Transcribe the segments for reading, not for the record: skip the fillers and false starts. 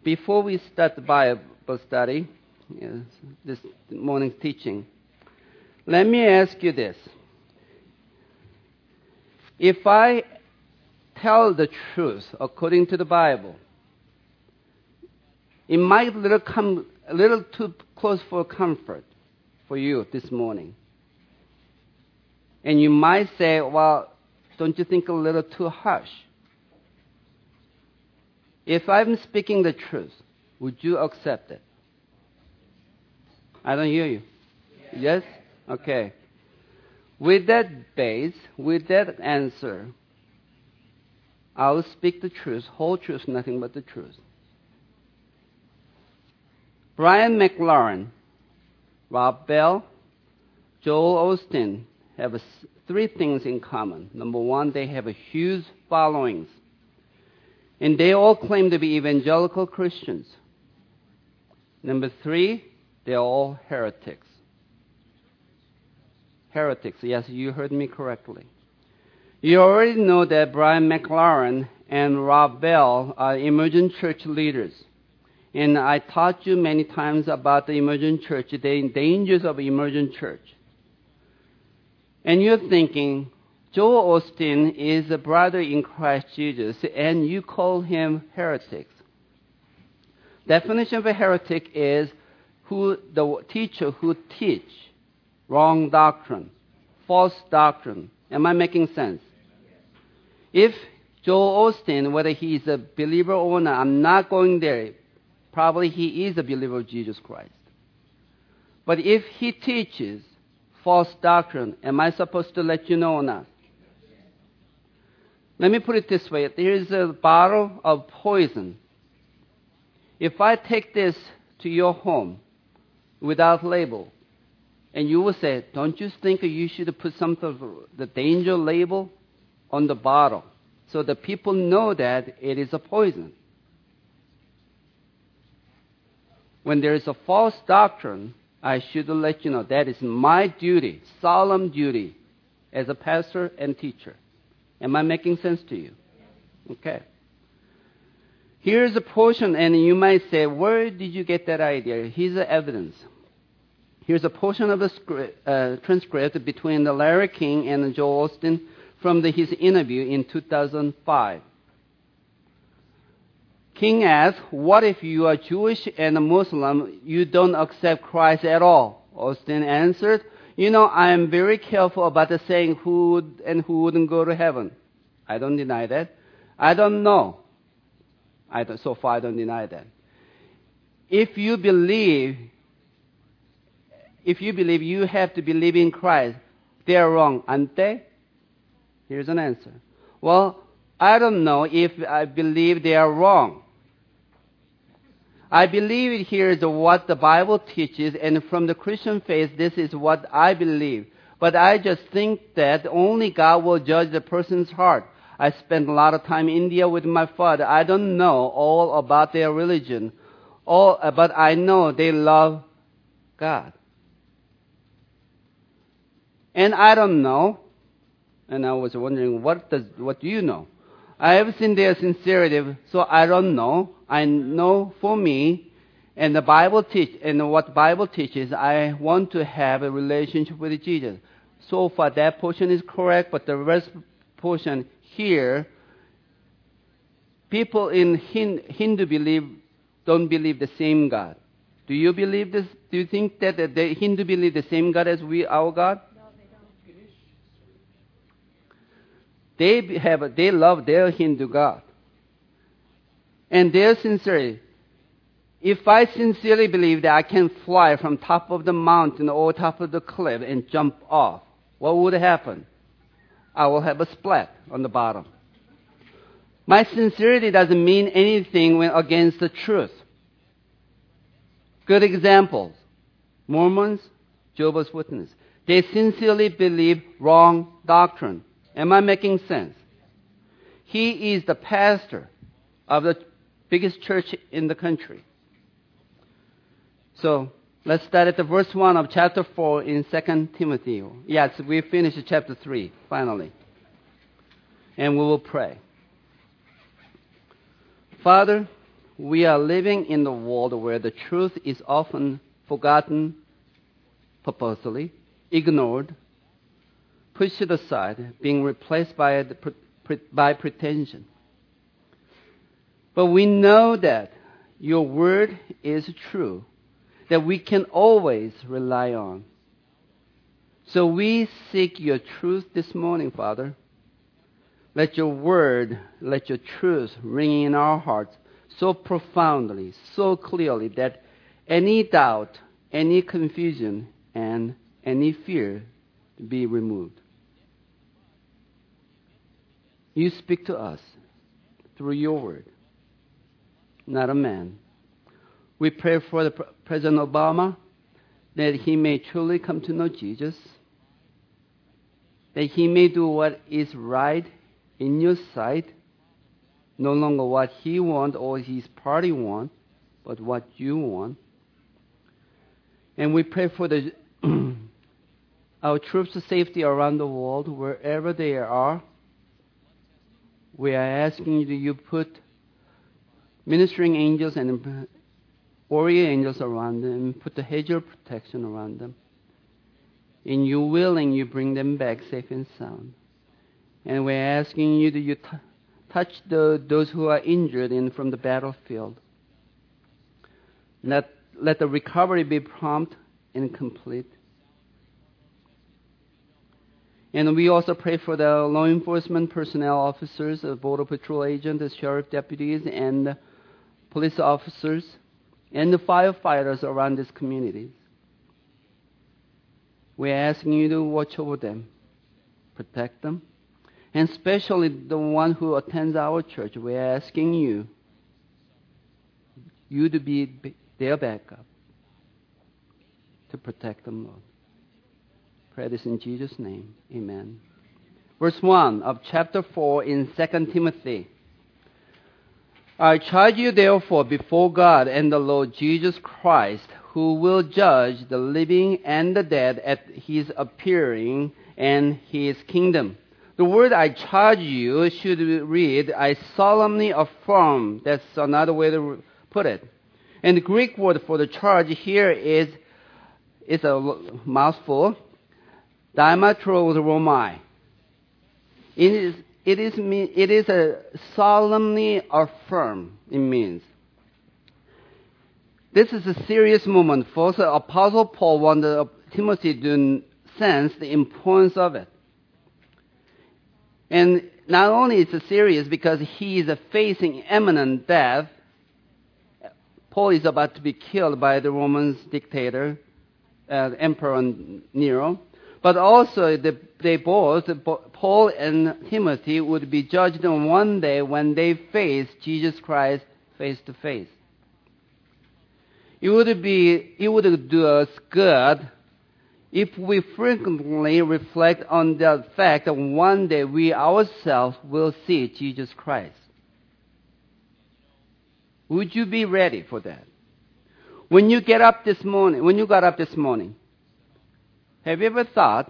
Before we start the Bible study, this morning's teaching, let me ask you this. If I tell the truth according to the Bible, it might come a little too close for comfort for you this morning. And you might say, well, don't you think a little too harsh? If I'm speaking the truth, would you accept it? I don't hear you. Yes? Okay. With that base, with that answer, I'll speak the truth, whole truth, nothing but the truth. Brian McLaren, Rob Bell, Joel Osteen have three things in common. Number one, they have a huge followings. And they all claim to be evangelical Christians. Number three, they're all heretics. Heretics, yes, you heard me correctly. You already know that Brian McLaren and Rob Bell are emergent church leaders. And I taught you many times about the emergent church, the dangers of emergent church. And you're thinking, Joel Osteen is a brother in Christ Jesus, and you call him heretics. Definition of a heretic is the teacher who teach wrong doctrine, false doctrine. Am I making sense? If Joel Osteen, whether he's a believer or not, I'm not going there. Probably he is a believer of Jesus Christ. But if he teaches false doctrine, am I supposed to let you know or not? Let me put it this way. There is a bottle of poison. If I take this to your home without label, and you will say, don't you think you should put some of the danger label on the bottle so that people know that it is a poison? When there is a false doctrine, I should let you know that is my duty, solemn duty, as a pastor and teacher. Am I making sense to you? Okay. Here's a portion, and you might say, where did you get that idea? Here's the evidence. Here's a portion of the transcript between Larry King and Joel Osteen from his interview in 2005. King asked, what if you are Jewish and a Muslim, you don't accept Christ at all? Osteen answered, I am very careful about the saying who would and who wouldn't go to heaven. I don't deny that. I don't know. So far, I don't deny that. If you believe you have to believe in Christ, they are wrong, aren't they? Here's an answer. Well, I don't know if I believe they are wrong. I believe it here is what the Bible teaches, and from the Christian faith, this is what I believe. But I just think that only God will judge the person's heart. I spent a lot of time in India with my father. I don't know all about their religion, but I know they love God. And I don't know, and I was wondering, what do you know? I have seen their sincerity, so I don't know. I know for me, and what the Bible teaches, I want to have a relationship with Jesus. So far, that portion is correct, but the rest portion here, people in Hindu don't believe the same God. Do you believe this? Do you think that the Hindu believe the same God as our God? They love their Hindu God. And their sincerity. If I sincerely believe that I can fly from top of the mountain or top of the cliff and jump off, what would happen? I will have a splat on the bottom. My sincerity doesn't mean anything against the truth. Good examples. Mormons, Jehovah's Witnesses. They sincerely believe wrong doctrine. Am I making sense? He is the pastor of the biggest church in the country. So let's start at the verse 1 of chapter 4 in 2 Timothy. Yes, we finished chapter 3, finally. And we will pray. Father, we are living in a world where the truth is often forgotten purposely, ignored, pushed aside, being replaced by pretension. But we know that your word is true, that we can always rely on. So we seek your truth this morning, Father. Let your word, let your truth ring in our hearts so profoundly, so clearly that any doubt, any confusion, and any fear be removed. You speak to us through your word, not a man. We pray for the President Obama that he may truly come to know Jesus, that he may do what is right in your sight, no longer what he wants or his party wants, but what you want. And we pray for our troops' safety around the world, wherever they are. We are asking you to put ministering angels and warrior angels around them, put the hedge of protection around them. In your willing, you bring them back safe and sound. And we're asking you to touch those who are injured from the battlefield. Let the recovery be prompt and complete. And we also pray for the law enforcement personnel officers, the border patrol agents, the sheriff deputies, and the police officers, and the firefighters around these communities. We're asking you to watch over them, protect them, and especially the one who attends our church. We're asking you to be their backup, to protect them, Lord. Pray this in Jesus' name. Amen. Verse 1 of chapter 4 in 2 Timothy. I charge you therefore before God and the Lord Jesus Christ, who will judge the living and the dead at his appearing and his kingdom. The word I charge you should read, I solemnly affirm. That's another way to put it. And the Greek word for the charge here is a mouthful. Diametromai. It is a solemnly affirm. It means this is a serious moment. First, Apostle Paul wanted Timothy to sense the importance of it. And not only is it serious because he is facing imminent death. Paul is about to be killed by the Roman dictator, Emperor Nero. But also, they both, Paul and Timothy, would be judged on one day when they face Jesus Christ face to face. It would do us good if we frequently reflect on the fact that one day we ourselves will see Jesus Christ. Would you be ready for that? When you got up this morning, have you ever thought,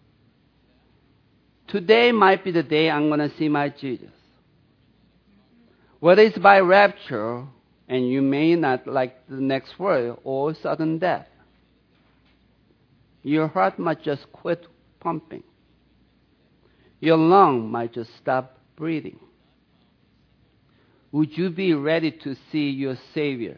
today might be the day I'm going to see my Jesus? Whether it's by rapture, and you may not like the next word, or sudden death. Your heart might just quit pumping. Your lung might just stop breathing. Would you be ready to see your Savior?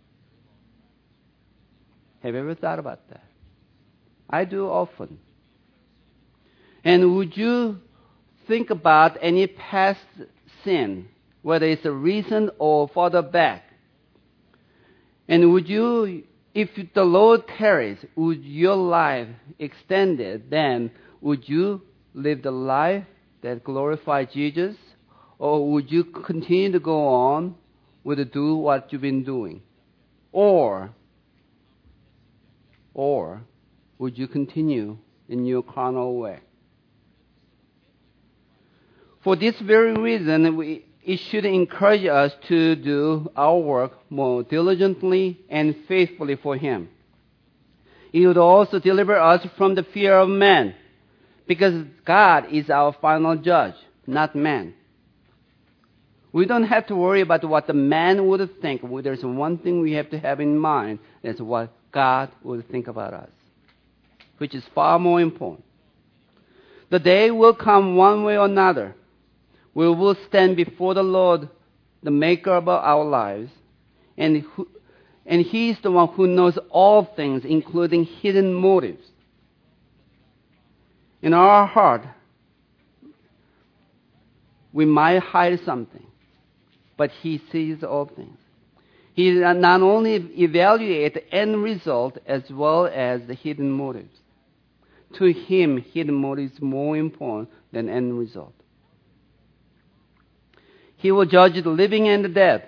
Have you ever thought about that? I do often. And would you think about any past sin, whether it's a recent or further back? And would you, if the Lord tarries, would your life extend it? Then would you live the life that glorifies Jesus? Or would you continue to go on with do what you've been doing? Or would you continue in your carnal way? For this very reason, it should encourage us to do our work more diligently and faithfully for Him. It would also deliver us from the fear of man, because God is our final judge, not man. We don't have to worry about what the man would think. There's one thing we have to have in mind. That's what God would think about us, which is far more important. The day will come one way or another. We will stand before the Lord, the maker of our lives, and He is the one who knows all things, including hidden motives. In our heart, we might hide something, but He sees all things. He not only evaluates the end result as well as the hidden motives. To Him, hidden motives is more important than end result. He will judge the living and the dead.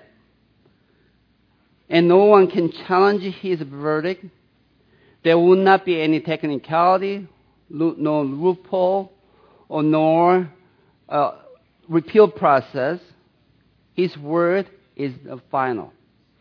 And no one can challenge His verdict. There will not be any technicality, no loophole, or nor repeal process. His word is the final.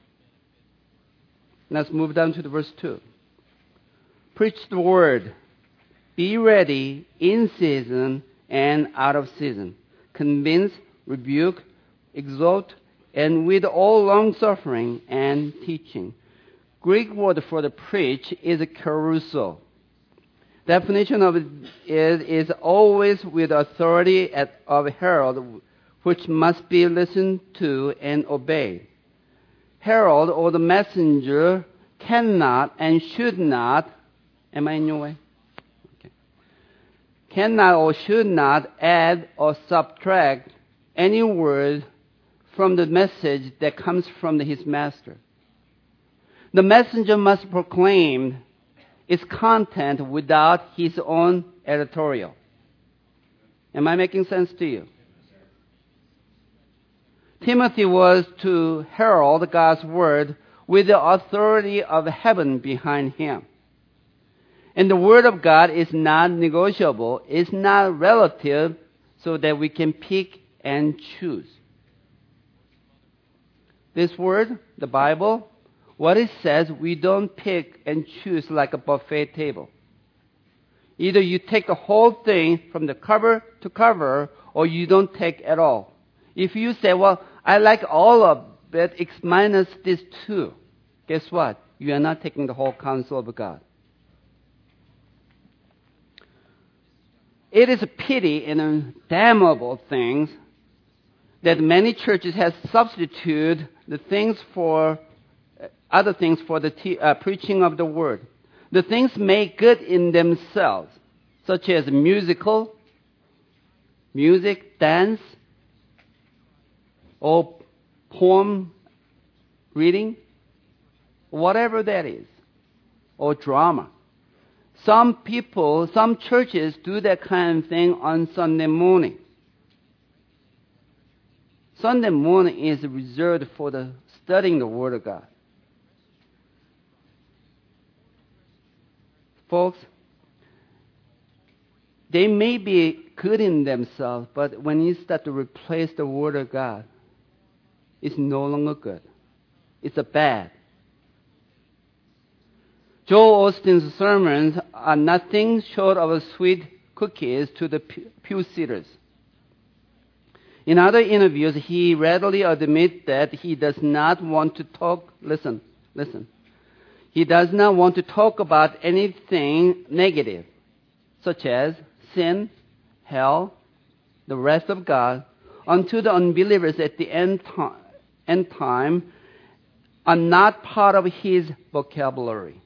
Let's move down to the verse 2. Preach the word. Be ready in season and out of season. Convince, rebuke, exhort, and with all long-suffering and teaching. Greek word for the preach is kerusso. Definition of it is always with authority of herald, which must be listened to and obeyed. Herald or the messenger cannot and should not, am I in your way? Okay. Cannot or should not add or subtract any word from the message that comes from his master. The messenger must proclaim its content without his own editorial. Am I making sense to you? Timothy was to herald God's word with the authority of heaven behind him. And the word of God is not negotiable, it's not relative, so that we can pick and choose. This word, the Bible, what it says, we don't pick and choose like a buffet table. Either you take the whole thing from the cover to cover, or you don't take at all. If you say, well, I like all of it, minus these two, guess what? You are not taking the whole counsel of God. It is a pity and a damnable thing that many churches have substituted the things for other things for the preaching of the word. The things make good in themselves, such as music, dance, or poem reading, whatever that is, or drama. Some people, some churches do that kind of thing on Sunday morning. Sunday morning is reserved for the studying the Word of God. Folks, they may be good in themselves, but when you start to replace the Word of God, it's no longer good. It's a bad. Joel Osteen's sermons are nothing short of sweet cookies to the pew sitters. In other interviews, he readily admits that he does not want to talk, listen. He does not want to talk about anything negative, such as sin, hell, the wrath of God, until the unbelievers at the end time are not part of his vocabulary.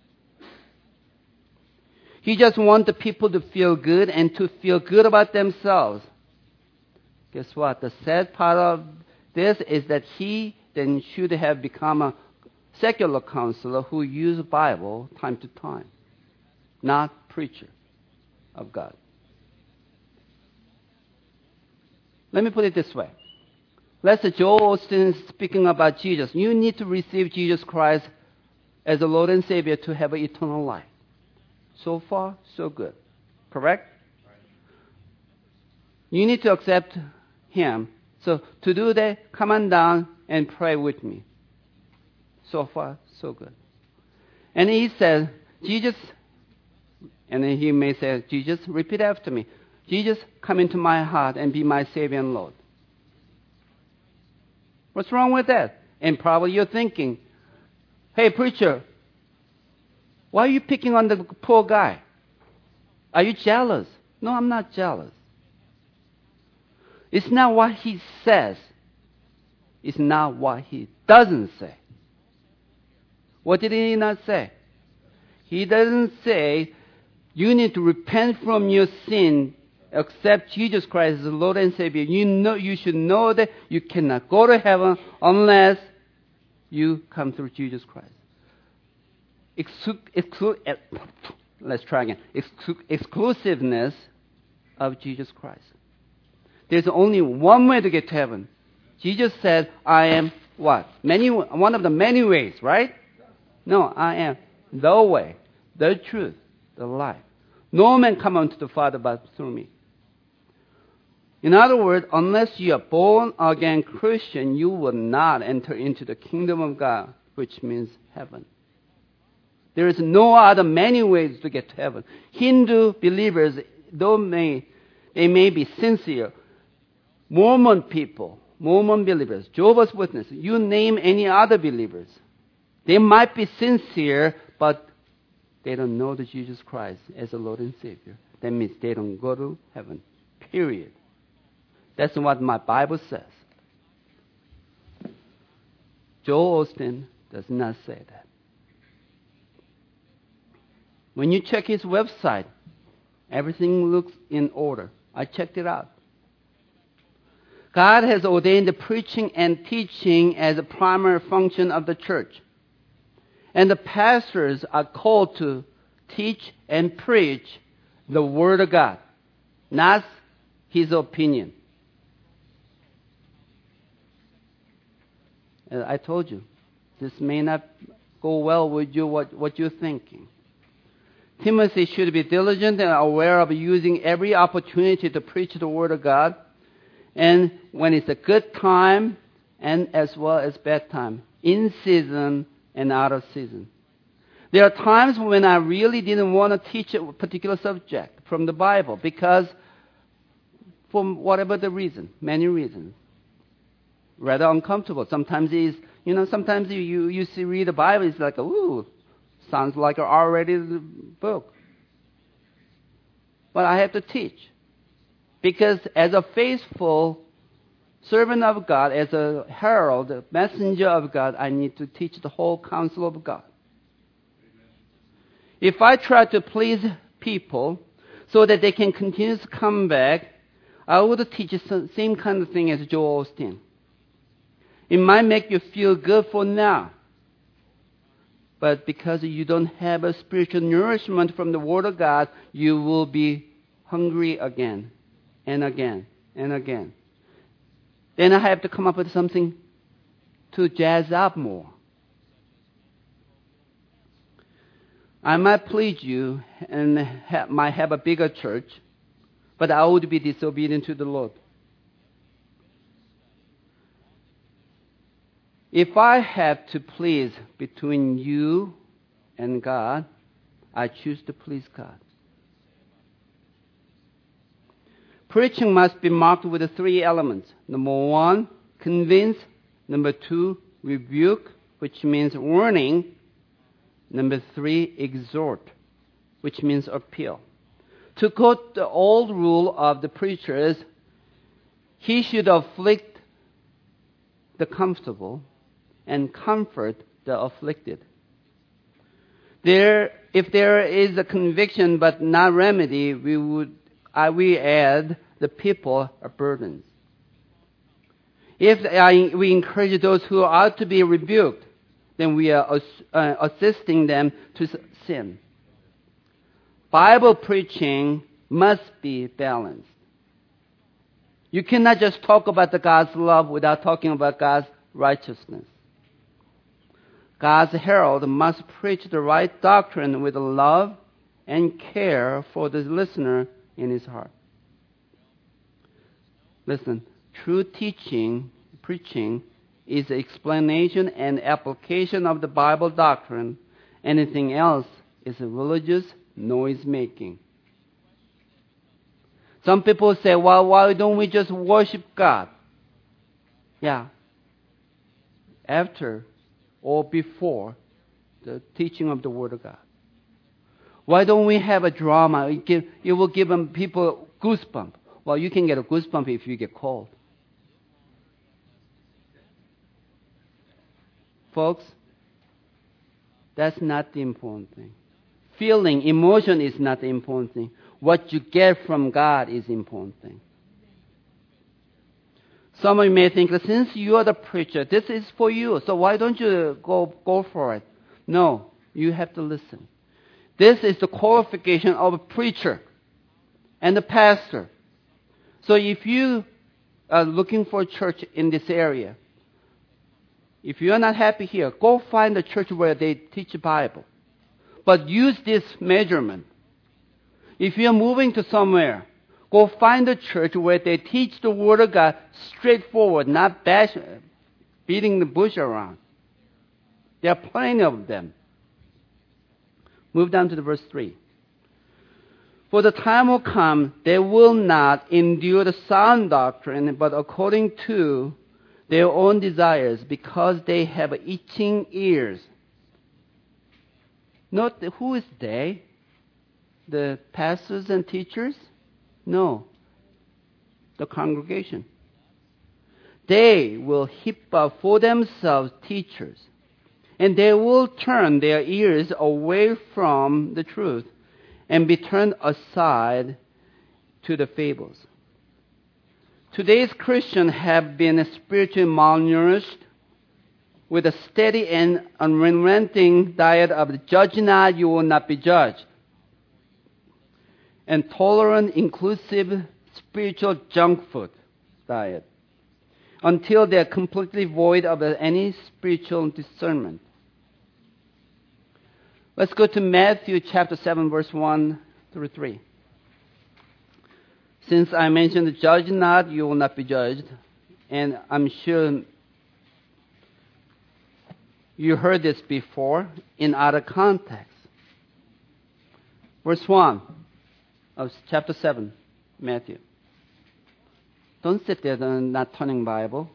He just wants the people to feel good and to feel good about themselves. Guess what? The sad part of this is that he then should have become a secular counselor who used Bible time to time, not preacher of God. Let me put it this way. Let's say Joel Osteen is speaking about Jesus. You need to receive Jesus Christ as the Lord and Savior to have an eternal life. So far, so good. Correct? You need to accept Him. So to do that, come on down and pray with me. So far, so good. And he says, Jesus, and then he may say, Jesus, repeat after me. Jesus, come into my heart and be my Savior and Lord. What's wrong with that? And probably you're thinking, hey, preacher, why are you picking on the poor guy? Are you jealous? No, I'm not jealous. It's not what he says. It's not what he doesn't say. What did he not say? He doesn't say, you need to repent from your sin, accept Jesus Christ as Lord and Savior. You should know that you cannot go to heaven unless you come through Jesus Christ. Let's try again. Exclusiveness of Jesus Christ. There's only one way to get to heaven. Jesus said, I am what? One of the many ways, right? No, I am the way, the truth, the life. No man come unto the Father but through me. In other words, unless you are born again Christian, you will not enter into the kingdom of God, which means heaven. There is no other many ways to get to heaven. Hindu believers, though they may be sincere, Mormon people, Mormon believers, Jehovah's Witnesses, you name any other believers. They might be sincere, but they don't know the Jesus Christ as the Lord and Savior. That means they don't go to heaven. Period. That's what my Bible says. Joel Osteen does not say that. When you check his website, everything looks in order. I checked it out. God has ordained the preaching and teaching as a primary function of the church. And the pastors are called to teach and preach the Word of God, not his opinion. I told you, this may not go well with you, what you're thinking. Timothy should be diligent and aware of using every opportunity to preach the Word of God, and when it's a good time, and as well as bad time, in season and out of season. There are times when I really didn't want to teach a particular subject from the Bible because, for whatever the reason, many reasons, rather uncomfortable. Sometimes sometimes you read the Bible, it's like, ooh, sounds like an R-rated book. But I have to teach. Because as a faithful servant of God, as a herald, a messenger of God, I need to teach the whole counsel of God. If I try to please people so that they can continue to come back, I would teach the same kind of thing as Joel Osteen. It might make you feel good for now. But because you don't have a spiritual nourishment from the Word of God, you will be hungry again and again and again. Then I have to come up with something to jazz up more. I might please you and might have a bigger church, but I would be disobedient to the Lord. If I have to please between you and God, I choose to please God. Preaching must be marked with the three elements. Number one, convince. Number two, rebuke, which means warning. Number three, exhort, which means appeal. To quote the old rule of the preachers, he should afflict the comfortable and comfort the afflicted. If there is a conviction but not remedy, we add the people a burden. If we encourage those who are to be rebuked, then we are assisting them to sin. Bible preaching must be balanced. You cannot just talk about God's love without talking about God's righteousness. God's herald must preach the right doctrine with love and care for the listener in his heart. Listen, true preaching is the explanation and application of the Bible doctrine. Anything else is a religious noise-making. Some people say, well, why don't we just worship God? Yeah. after or before the teaching of the Word of God? Why don't we have a drama? It will give people goosebumps. Well, you can get a goosebump if you get cold. Folks, that's not the important thing. Feeling, emotion is not the important thing. What you get from God is the important thing. Some of you may think, since you are the preacher, this is for you, so why don't you go for it? No, you have to listen. This is the qualification of a preacher and a pastor. So if you are looking for a church in this area, if you are not happy here, go find a church where they teach the Bible. But use this measurement. If you are moving to somewhere, go find a church where they teach the Word of God straightforward, not beating the bush around. There are plenty of them. Move down to the verse 3. For the time will come, they will not endure the sound doctrine, but according to their own desires, because they have itching ears. Note who is they? The pastors and teachers? No, the congregation. They will heap up for themselves teachers, and they will turn their ears away from the truth and be turned aside to the fables. Today's Christians have been spiritually malnourished with a steady and unrelenting diet of judge not, you will not be judged, and tolerant, inclusive, spiritual junk food diet until they are completely void of any spiritual discernment. Let's go to Matthew chapter 7, verse 1 through 3. Since I mentioned, judge not, you will not be judged, and I'm sure you heard this before in other contexts. Verse 1 of chapter 7, Matthew. Don't sit there not turning Bible.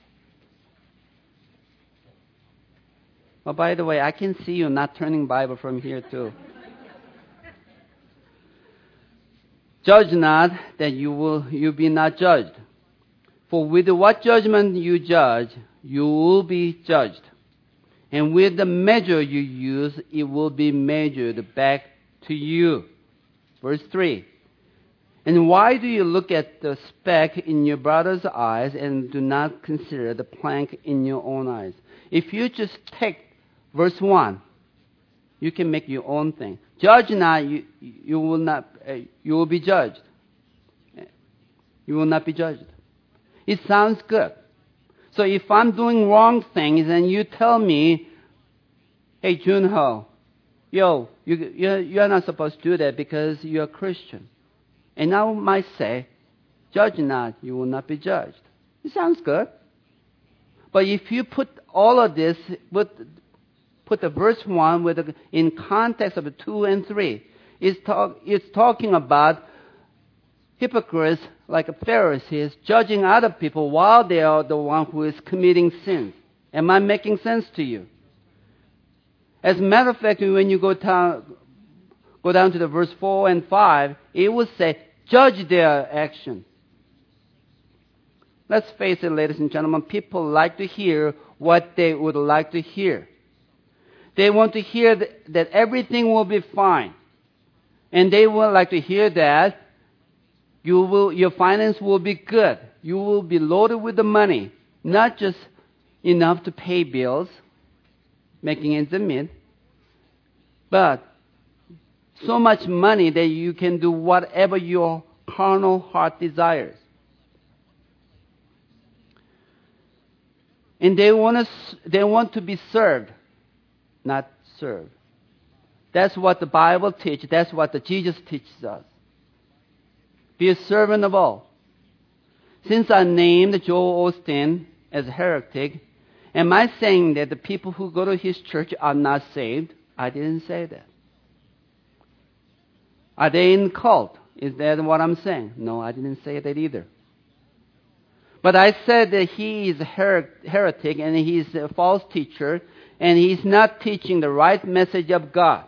Oh, by the way, I can see you not turning Bible from here too. Judge not, that you be not judged. For with what judgment you judge, you will be judged. And with the measure you use, it will be measured back to you. Verse 3. And why do you look at the speck in your brother's eyes and do not consider the plank in your own eyes? If you just take verse 1, you can make your own thing. Judge not, you will be judged. You will not be judged. It sounds good. So if I'm doing wrong things and you tell me, hey, Junho, you're not supposed to do that because you're a Christian. And I might say, judge not, you will not be judged. It sounds good. But if you put all of this, put the verse 1 in context of 2 and 3, it's talking about hypocrites like Pharisees judging other people while they are the one who is committing sins. Am I making sense to you? As a matter of fact, when you go down to the verse 4 and 5, it will say, judge their action. Let's face it, ladies and gentlemen, people like to hear what they would like to hear. They want to hear that everything will be fine. And they would like to hear that your finance will be good. You will be loaded with the money, not just enough to pay bills, making ends meet, but so much money that you can do whatever your carnal heart desires. And they want to be served, not served. That's what the Bible teaches. That's what Jesus teaches us. Be a servant of all. Since I named Joel Osteen as a heretic, am I saying that the people who go to his church are not saved? I didn't say that. Are they in cult? Is that what I'm saying? No, I didn't say that either. But I said that he is a heretic and he's a false teacher and he's not teaching the right message of God.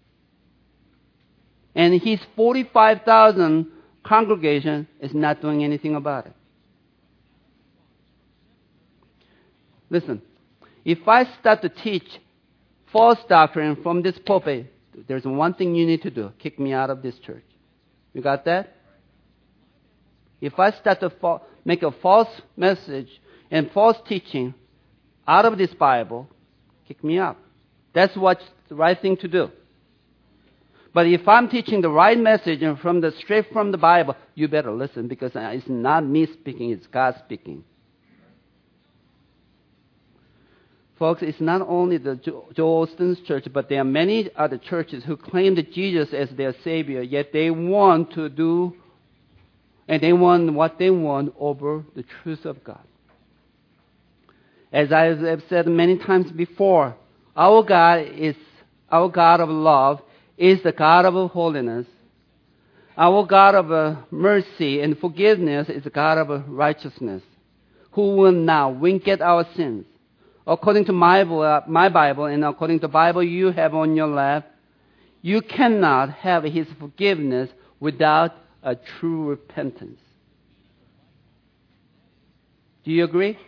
And his 45,000 congregation is not doing anything about it. Listen, if I start to teach false doctrine from this pulpit, there's one thing you need to do. Kick me out of this church. You got that? If I start to make a false message and false teaching out of this Bible, kick me out. That's what's the right thing to do. But if I'm teaching the right message and straight from the Bible, you better listen because it's not me speaking, it's God speaking. Folks, it's not only the Joel Osteen's church, but there are many other churches who claim that Jesus as their Savior, yet they want to do, and they want what they want over the truth of God. As I have said many times before, our God of love, is the God of holiness. Our God of mercy and forgiveness is the God of righteousness, who will now wink at our sins. According to my Bible and according to the Bible you have on your lap, you cannot have His forgiveness without a true repentance. Do you agree?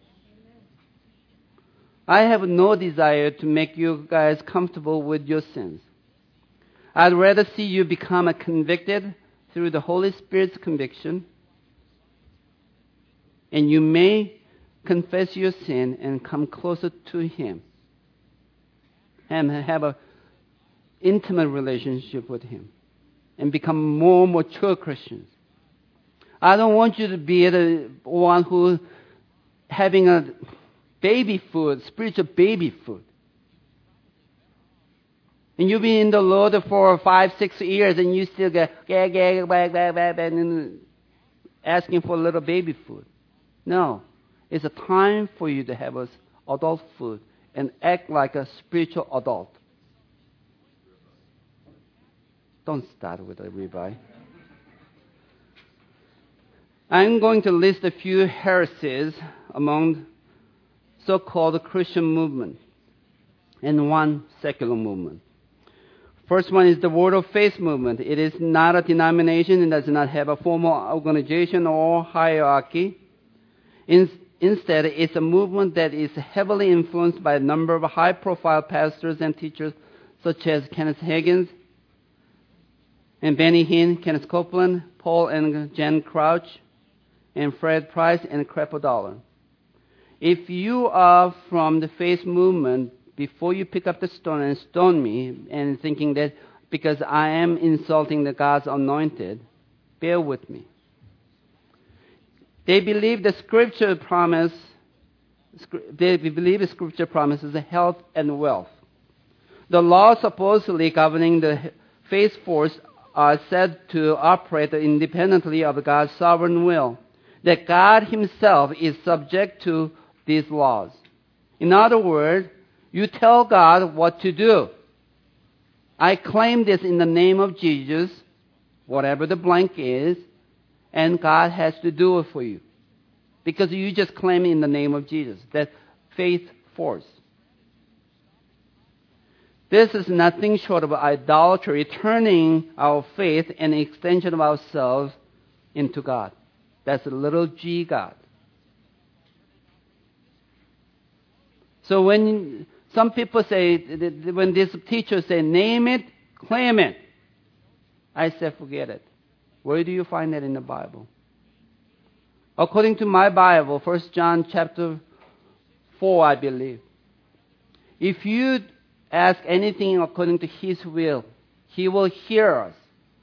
I have no desire to make you guys comfortable with your sins. I'd rather see you become convicted through the Holy Spirit's conviction, and you may confess your sin and come closer to Him and have an intimate relationship with Him and become more mature Christians. I don't want you to be the one who having a baby food, spiritual baby food. And you've been in the Lord for 5-6 years and you still get and asking for a little baby food. No. It's a time for you to have adult food and act like a spiritual adult. Don't start with a ribeye. I'm going to list a few heresies among so-called Christian movement and one secular movement. First one is the Word of Faith movement. It is not a denomination and does not have a formal organization or hierarchy. Instead, it's a movement that is heavily influenced by a number of high-profile pastors and teachers such as Kenneth Hagin and Benny Hinn, Kenneth Copeland, Paul and Jen Crouch, and Fred Price and Creflo Dollar. If you are from the faith movement, before you pick up the stone and stone me and thinking that because I am insulting the God's anointed, bear with me. They believe the Scripture promises health and wealth. The laws supposedly governing the faith force are said to operate independently of God's sovereign will, that God Himself is subject to these laws. In other words, you tell God what to do. I claim this in the name of Jesus, whatever the blank is, and God has to do it for you. Because you just claim in the name of Jesus. That faith force. This is nothing short of idolatry, turning our faith and extension of ourselves into God. That's a little g God. So when some people say, when these teachers say, name it, claim it, I say, forget it. Where do you find that in the Bible? According to my Bible, 1 John chapter 4, I believe. If you ask anything according to His will, He will hear us.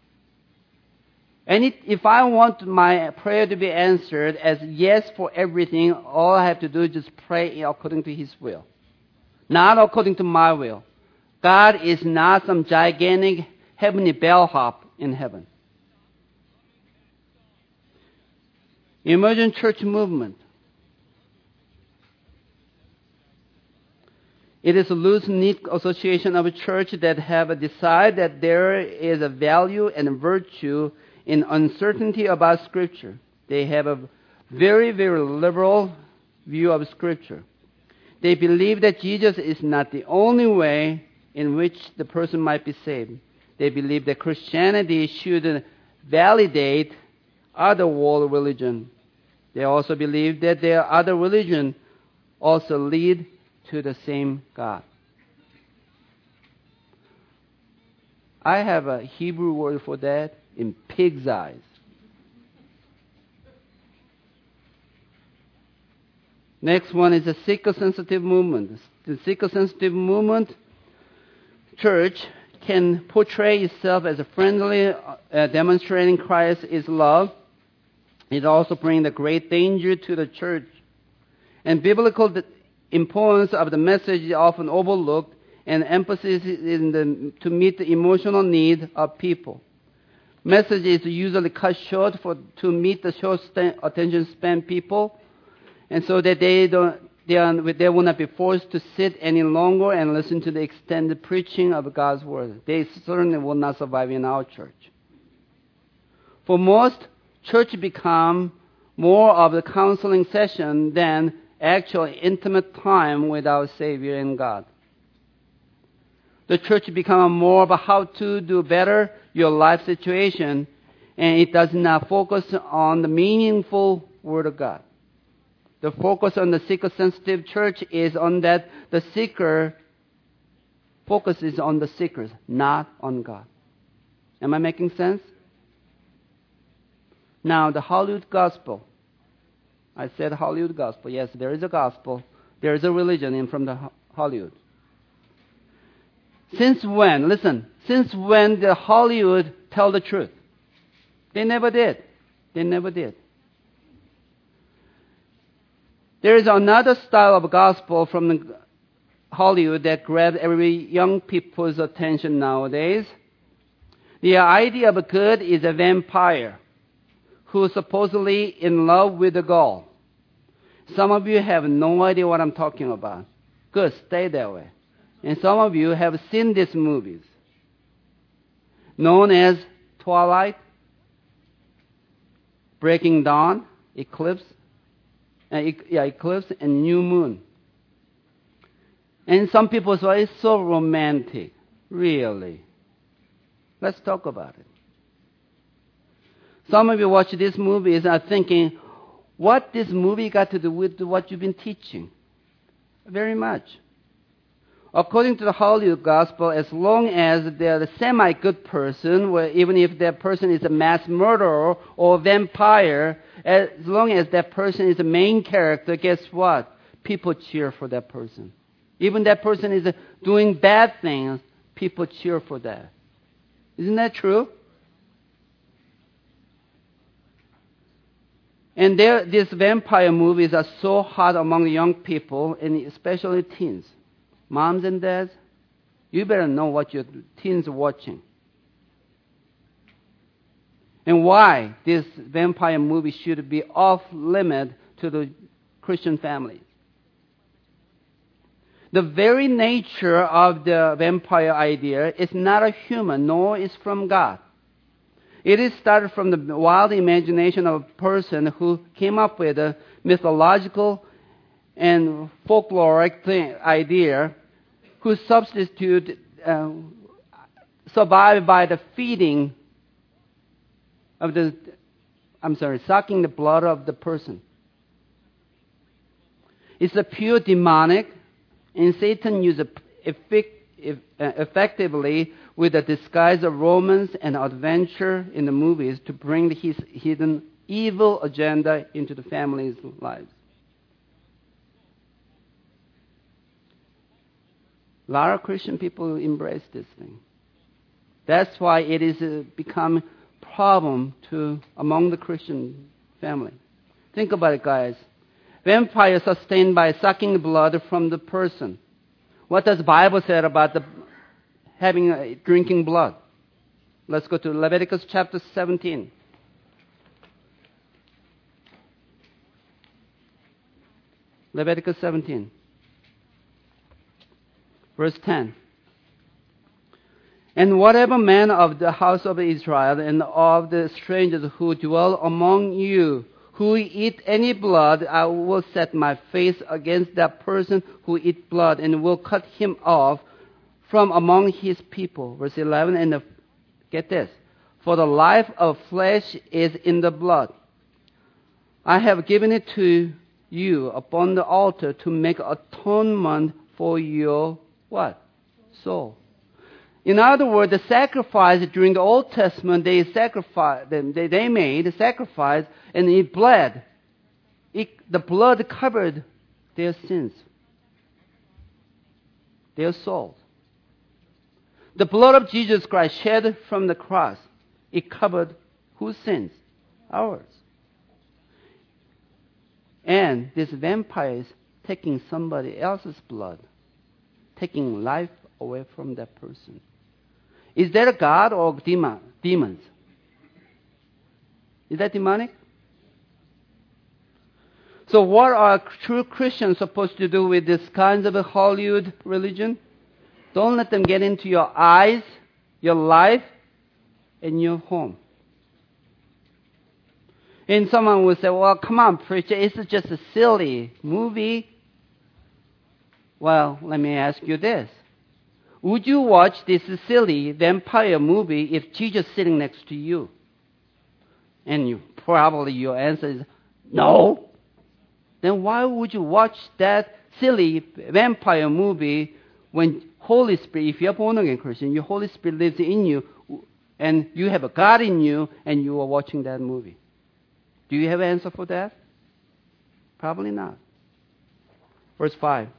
And if I want my prayer to be answered as yes for everything, all I have to do is just pray according to His will. Not according to my will. God is not some gigantic heavenly bellhop in heaven. Emergent church movement. It is a loose-knit association of a church that have decided that there is a value and a virtue in uncertainty about Scripture. They have Very, very liberal view of Scripture. They believe that Jesus is not the only way in which the person might be saved. They believe that Christianity should validate other world religion. They also believe that their other religion also lead to the same God. I have a Hebrew word for that, in pig's eyes. Next one is the seeker-sensitive movement. The seeker-sensitive movement church can portray itself as a friendly, demonstrating Christ is love. It also brings a great danger to the church. And biblical importance of the message is often overlooked, and emphasis is to meet the emotional need of people. Message is usually cut short to meet the short attention span people, and so that they will not be forced to sit any longer and listen to the extended preaching of God's word. They certainly will not survive in our church. For most, church become more of a counseling session than actual intimate time with our Savior and God. The church become more of a how to do better your life situation, and it does not focus on the meaningful Word of God. The focus on the seeker-sensitive church is on that the seeker focuses on the seekers, not on God. Am I making sense? Now, the Hollywood gospel. I said Hollywood gospel. Yes, there is a gospel. There is a religion from the Hollywood. Since when the Hollywood tell the truth? They never did. They never did. There is another style of gospel from the Hollywood that grabs every young people's attention nowadays. The idea of good is a vampire who is supposedly in love with a girl. Some of you have no idea what I'm talking about. Good, stay that way. And some of you have seen these movies, known as Twilight, Breaking Dawn, Eclipse, and New Moon. And some people say it's so romantic. Really? Let's talk about it. Some of you watch these movies and are thinking, what this movie got to do with what you've been teaching? Very much. According to the Hollywood gospel, as long as they're a semi-good person, even if that person is a mass murderer or a vampire, as long as that person is the main character, guess what? People cheer for that person. Even that person is doing bad things, people cheer for that. Isn't that true? And these vampire movies are so hot among the young people, and especially teens. Moms and dads, you better know what your teens are watching. And why this vampire movie should be off limit to the Christian families. The very nature of the vampire idea is not a human, nor is from God. It is started from the wild imagination of a person who came up with a mythological and folkloric idea, who survived by the feeding of sucking the blood of the person. It's a pure demonic, and Satan uses it effectively with the disguise of romance and adventure in the movies to bring his hidden evil agenda into the family's lives. A lot of Christian people embrace this thing. That's why it is become a problem among the Christian family. Think about it, guys. Vampires are sustained by sucking blood from the person. What does the Bible say about drinking blood? Let's go to Leviticus chapter 17. Leviticus 17. Verse 10. And whatever man of the house of Israel and of the strangers who dwell among you, who eat any blood, I will set my face against that person who eat blood and will cut him off from among his people. Verse 11, and get this. For the life of flesh is in the blood. I have given it to you upon the altar to make atonement for your what? Soul. In other words, the sacrifice during the Old Testament, they made a sacrifice and it bled. The blood covered their sins, their souls. The blood of Jesus Christ shed from the cross, it covered whose sins? Ours. And this vampire is taking somebody else's blood, taking life away from that person. Is that a God or demons? Is that demonic? So what are true Christians supposed to do with this kind of a Hollywood religion? Don't let them get into your eyes, your life, and your home. And someone will say, well, come on, preacher, it's just a silly movie. Well, let me ask you this. Would you watch this silly vampire movie if Jesus is sitting next to you? And probably your answer is no. Then why would you watch that silly vampire movie when Holy Spirit, if you're born again Christian, your Holy Spirit lives in you and you have a God in you and you are watching that movie? Do you have an answer for that? Probably not. Verse 5.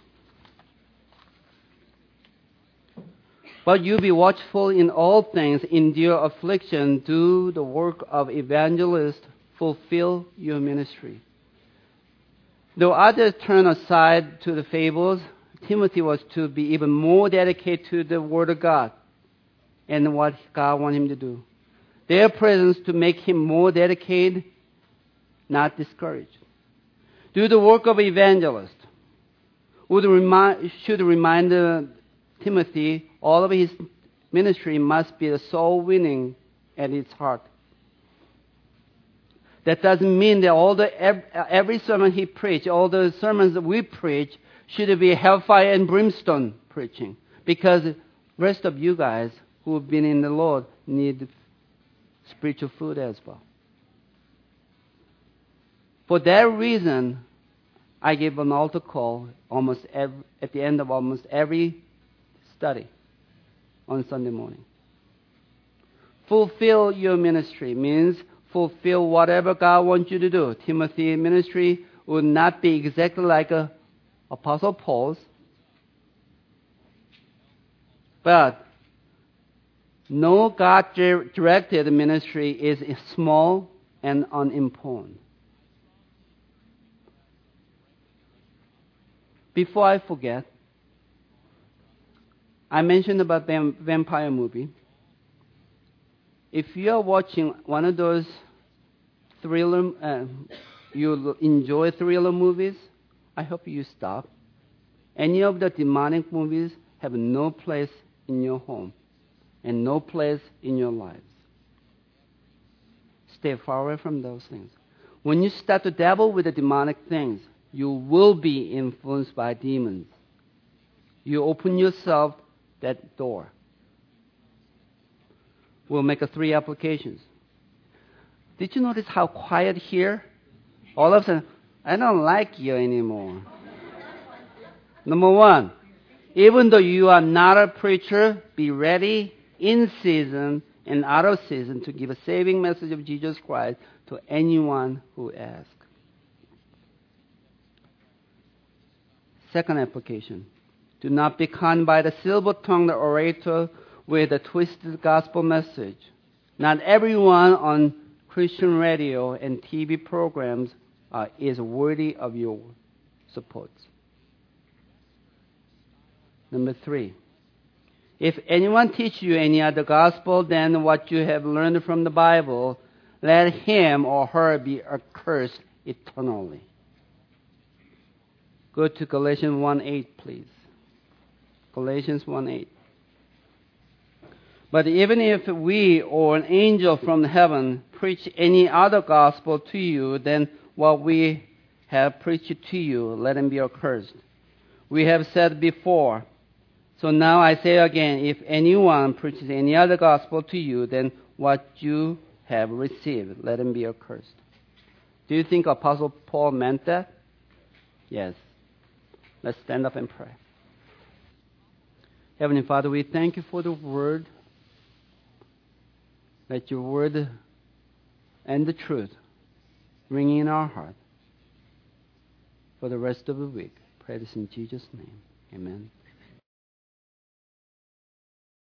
But you be watchful in all things, endure affliction, do the work of evangelist, fulfill your ministry. Though others turn aside to the fables, Timothy was to be even more dedicated to the Word of God and what God wanted him to do. Their presence to make him more dedicated, not discouraged. Do the work of evangelist. Should remind Timothy all of his ministry must be the soul winning at its heart. That doesn't mean that every sermon he preached, all the sermons that we preach, should be hellfire and brimstone preaching. Because the rest of you guys who have been in the Lord need spiritual food as well. For that reason, I give an altar call at the end of almost every study on Sunday morning. Fulfill your ministry means fulfill whatever God wants you to do. Timothy's ministry would not be exactly like Apostle Paul's, but no God-directed ministry is small and unimportant. Before I forget, I mentioned about the vampire movie. If you are watching one of those thriller, you enjoy thriller movies, I hope you stop. Any of the demonic movies have no place in your home and no place in your lives. Stay far away from those things. When you start to dabble with the demonic things, you will be influenced by demons. You open yourself that door. We'll make 3 applications. Did you notice how quiet here? All of a sudden, I don't like you anymore. Number 1, even though you are not a preacher, be ready in season and out of season to give a saving message of Jesus Christ to anyone who asks. Second application. Do not be conned by the silver-tongued orator with a twisted gospel message. Not everyone on Christian radio and TV programs is worthy of your support. Number 3. If anyone teach you any other gospel than what you have learned from the Bible, let him or her be accursed eternally. Go to Galatians 1:8, please. Galatians 1:8. But even if we or an angel from heaven preach any other gospel to you than what we have preached to you, let him be accursed. We have said before, so now I say again, if anyone preaches any other gospel to you than what you have received, let him be accursed. Do you think Apostle Paul meant that? Yes. Let's stand up and pray. Heavenly Father, we thank you for the word. Let your word and the truth ring in our heart for the rest of the week. Pray this in Jesus' name. Amen.